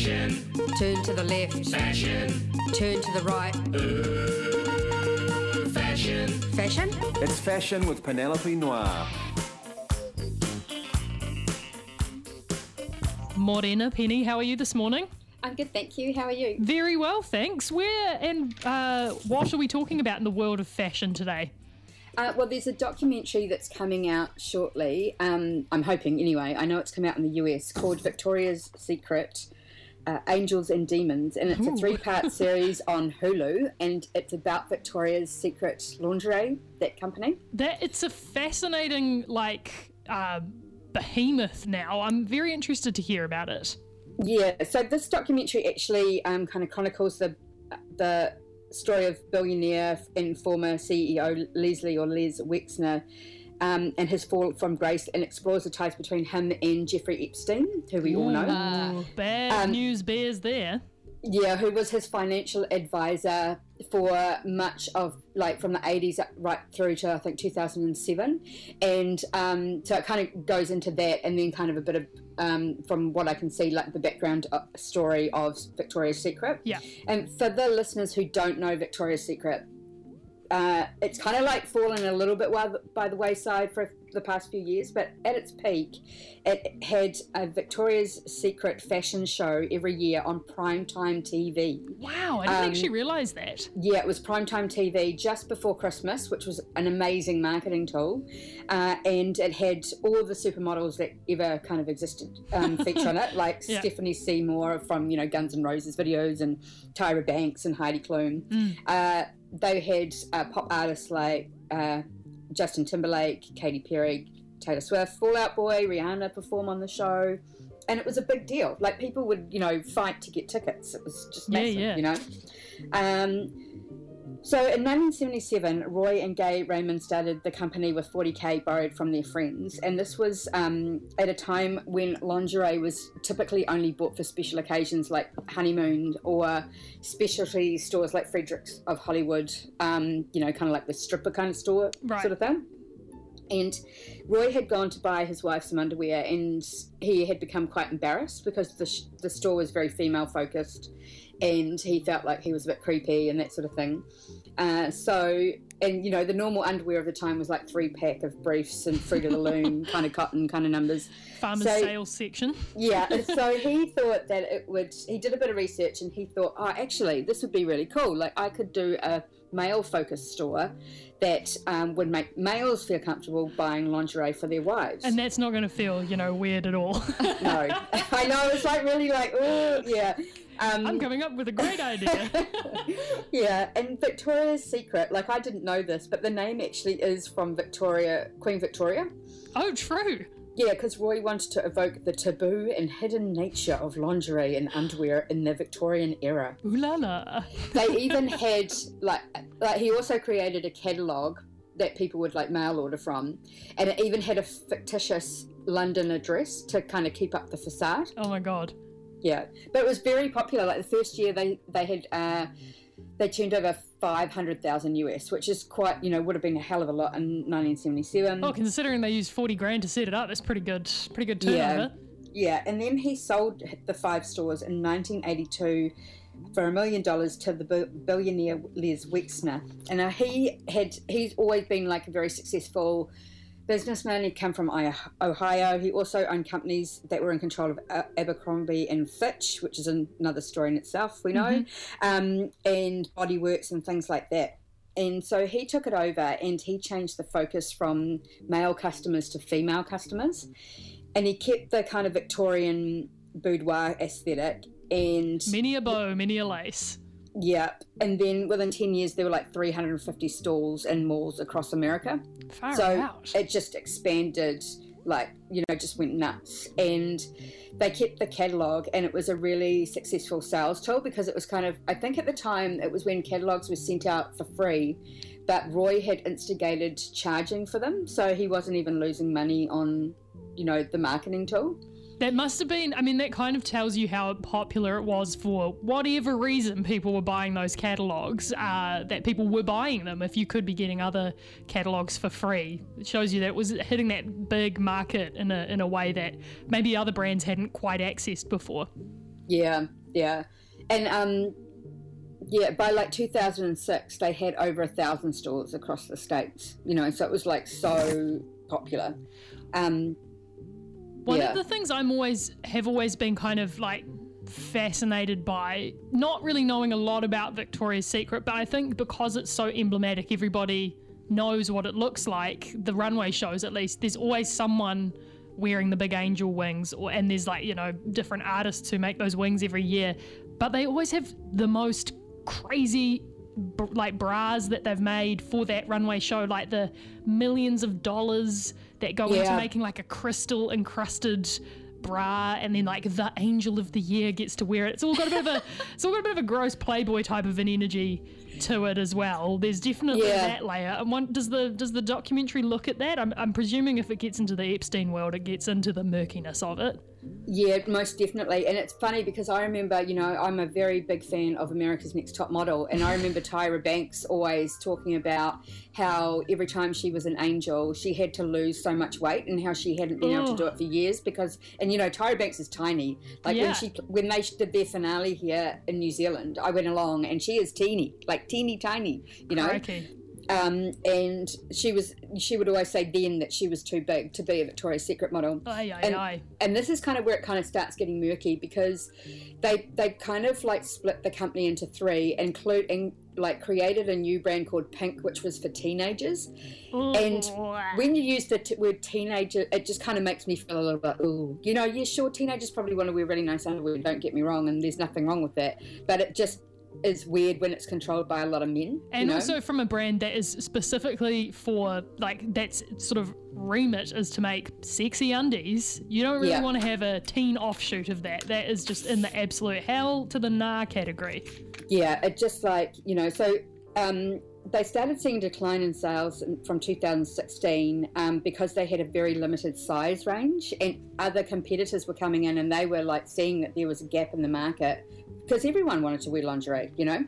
Fashion. Turn to the left. Fashion. Turn to the right. Fashion. Fashion? It's Fashion with Penelope Noir. Morena, Penny, how are you this morning? I'm good, thank you. How are you? Very well, thanks. Where and what are we talking about in the world of fashion today? Well, there's a documentary that's coming out shortly. I'm hoping, anyway. I know it's come out in the US called Victoria's Secret, Angels and Demons, and it's a 3-part series on Hulu, and it's about Victoria's Secret lingerie, that company. It's a fascinating, behemoth now. I'm very interested to hear about it. Yeah, so this documentary actually kind of chronicles the story of billionaire and former CEO Leslie or Les Wexner and his fall from grace, and explores the ties between him and Jeffrey Epstein, who we all know. Bad news bears there. Yeah, who was his financial advisor for much of, from the 80s right through to, I think, 2007. And so it kind of goes into that, and then kind of a bit of, from what I can see, the background story of Victoria's Secret. Yeah. And for the listeners who don't know Victoria's Secret, it's kind of fallen a little bit by the wayside for the past few years, but at its peak, it had a Victoria's Secret fashion show every year on primetime TV. Wow, I didn't actually realise that. Yeah, it was primetime TV just before Christmas, which was an amazing marketing tool, and it had all the supermodels that ever kind of existed feature on it, like Yeah. Stephanie Seymour from Guns N' Roses videos, and Tyra Banks and Heidi Klum. They had pop artists like Justin Timberlake, Katy Perry, Taylor Swift, Fall Out Boy, Rihanna perform on the show, and it was a big deal. People would, fight to get tickets. It was just massive, So in 1977, Roy and Gay Raymond started the company with $40,000 borrowed from their friends, and this was at a time when lingerie was typically only bought for special occasions like honeymoon or specialty stores like Fredericks of Hollywood, kind of like the stripper kind of store sort of thing. And Roy had gone to buy his wife some underwear, and he had become quite embarrassed because the store was very female focused, and he felt like he was a bit creepy and that sort of thing. The normal underwear of the time was 3-pack of briefs and Fruit of the Loom kind of cotton kind of numbers. Farmer's sales section. Yeah, so he thought that he did a bit of research, and he thought, actually, this would be really cool. I could do a male-focused store that would make males feel comfortable buying lingerie for their wives. And that's not going to feel, weird at all. No. I know, it's really oh, yeah. I'm coming up with a great idea. Yeah, and Victoria's Secret, I didn't know this, but the name actually is from Queen Victoria. Oh, true. Yeah, because Roy wanted to evoke the taboo and hidden nature of lingerie and underwear in the Victorian era. Ooh la la. They even had, he also created a catalogue that people would, mail order from, and it even had a fictitious London address to kind of keep up the facade. Oh, my God. Yeah, but it was very popular. The first year they had they turned over 500,000 US, which is quite, would have been a hell of a lot in 1977. Oh, considering they used $40,000 to set it up, that's pretty good turnover. Yeah, and then he sold the 5 stores in 1982 for $1 million to the billionaire Les Wexner, and he's always been a very successful businessman. He'd come from Ohio. He also owned companies that were in control of Abercrombie and Fitch, which is another story in itself, we know, and Bodyworks and things like that. And so he took it over, and he changed the focus from male customers to female customers, and he kept the kind of Victorian boudoir aesthetic. And many a bow, many a lace. Yeah, and then within 10 years, there were 350 stalls in malls across America. Far so out. It just expanded, just went nuts. And they kept the catalogue, and it was a really successful sales tool because it was kind of, I think at the time, it was when catalogues were sent out for free, but Roy had instigated charging for them, so he wasn't even losing money on, the marketing tool. That must have been, that kind of tells you how popular it was for whatever reason people were buying those catalogues, that people were buying them if you could be getting other catalogues for free. It shows you that it was hitting that big market in a way that maybe other brands hadn't quite accessed before. Yeah, yeah. And yeah, by like 2006, they had over 1,000 stores across the states. You know, so it was like so popular. One of the things have always been kind of like fascinated by, not really knowing a lot about Victoria's Secret, but I think because it's so emblematic, everybody knows what it looks like. The runway shows, at least, there's always someone wearing the big angel wings, and there's like, you know, different artists who make those wings every year, but they always have the most crazy like bras that they've made for that runway show, like the millions of dollars that go into making like a crystal encrusted bra, and then like the angel of the year gets to wear it. It's all got a bit of a gross Playboy type of an energy to it as well. There's definitely that layer. And does the documentary look at that? I'm presuming if it gets into the Epstein world, it gets into the murkiness of it. Yeah, most definitely. And it's funny because I remember, you know, I'm a very big fan of America's Next Top Model, and I remember Tyra Banks always talking about how every time she was an angel, she had to lose so much weight, and how she hadn't been able to do it for years because, and you know, Tyra Banks is tiny. Like when they did their finale here in New Zealand, I went along and she is teeny, like teeny tiny, you know. Crikey. And she would always say then that she was too big to be a Victoria's Secret model. And this is kind of where it kind of starts getting murky, because they kind of like split the company into three, including like created a new brand called Pink, which was for teenagers. And when you use the word teenager, it just kind of makes me feel a little bit, ooh, you know, yeah, sure, teenagers probably want to wear really nice underwear, don't get me wrong, and there's nothing wrong with that, but it just is weird when it's controlled by a lot of men. And you know? Also from a brand that is specifically for, like, that's sort of remit is to make sexy undies. You don't really want to have a teen offshoot of that. That is just in the absolute hell to the nah category. Yeah, it just like, you know, so they started seeing a decline in sales from 2016 because they had a very limited size range, and other competitors were coming in and they were like seeing that there was a gap in the market because everyone wanted to wear lingerie, you know.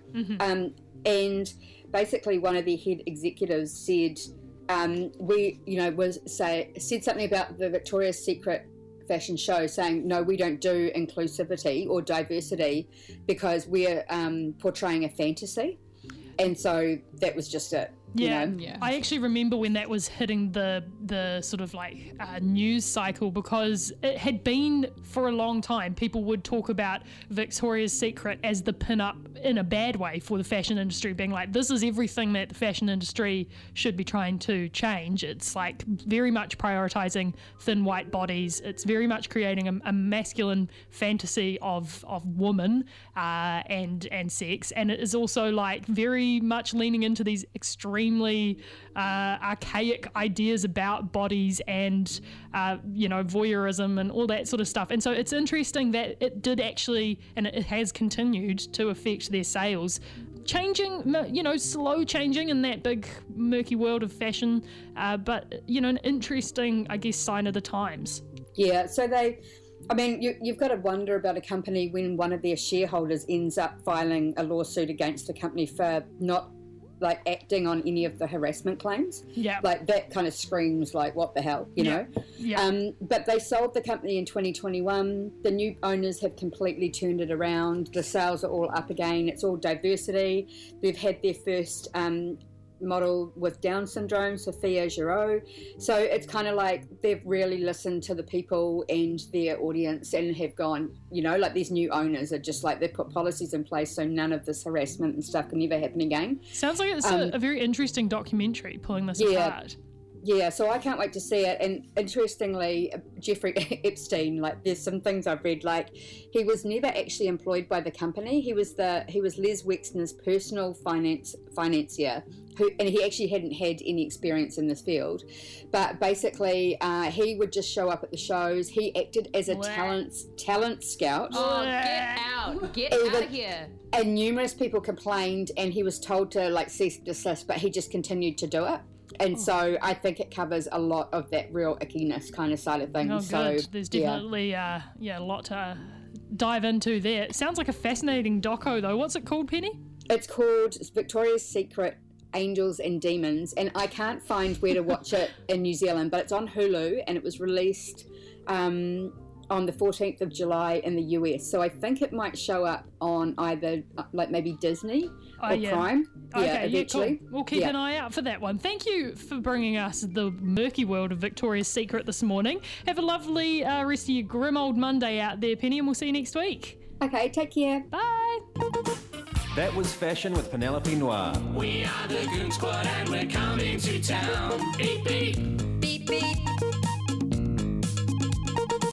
And basically one of their head executives said, said something about the Victoria's Secret fashion show, saying, no, we don't do inclusivity or diversity because we're portraying a fantasy. And so that was just it. Yeah. I actually remember when that was hitting the sort of like news cycle, because it had been for a long time. People would talk about Victoria's Secret as the pin-up in a bad way for the fashion industry, being like, this is everything that the fashion industry should be trying to change. It's like very much prioritizing thin white bodies. It's very much creating a masculine fantasy of woman and sex. And it is also like very much leaning into these extremely archaic ideas about bodies and voyeurism and all that sort of stuff. And so it's interesting that it did actually, and it has continued to affect their sales, changing, slow changing in that big murky world of fashion, but an interesting, I guess, sign of the times. Yeah, so you've got to wonder about a company when one of their shareholders ends up filing a lawsuit against the company for not like acting on any of the harassment claims. Yeah. Like that kind of screams like, what the hell, you know? Yeah. But they sold the company in 2021. The new owners have completely turned it around. The sales are all up again. It's all diversity. They've had their first model with Down syndrome, Sophia Giroux. So it's kind of like they've really listened to the people and their audience and have gone, like these new owners are just like, they've put policies in place so none of this harassment and stuff can ever happen again. Sounds like it's a very interesting documentary pulling this apart. Yeah, so I can't wait to see it. And interestingly, Jeffrey Epstein, like there's some things I've read, like he was never actually employed by the company. He was Les Wexner's personal financier, and he actually hadn't had any experience in this field. But basically, he would just show up at the shows. He acted as a talent scout. Oh, get out! Get out of here! And numerous people complained, and he was told to like cease and desist, but he just continued to do it. And so I think it covers a lot of that real ickiness kind of side of things. Oh, good. So there's definitely a lot to dive into there. It sounds like a fascinating doco, though. What's it called, Penny? It's called Victoria's Secret Angels and Demons, and I can't find where to watch it in New Zealand, but it's on Hulu, and it was released on the 14th of July in the US. So I think it might show up on either like maybe Disney or Prime. Eventually. Cool. We'll keep an eye out for that one. Thank you for bringing us the murky world of Victoria's Secret this morning. Have a lovely rest of your grim old Monday out there, Penny, and we'll see you next week. Okay, take care. Bye. That was Fashion with Penelope Noir. We are the Goon Squad and we're coming to town. Beep, beep. Beep, beep.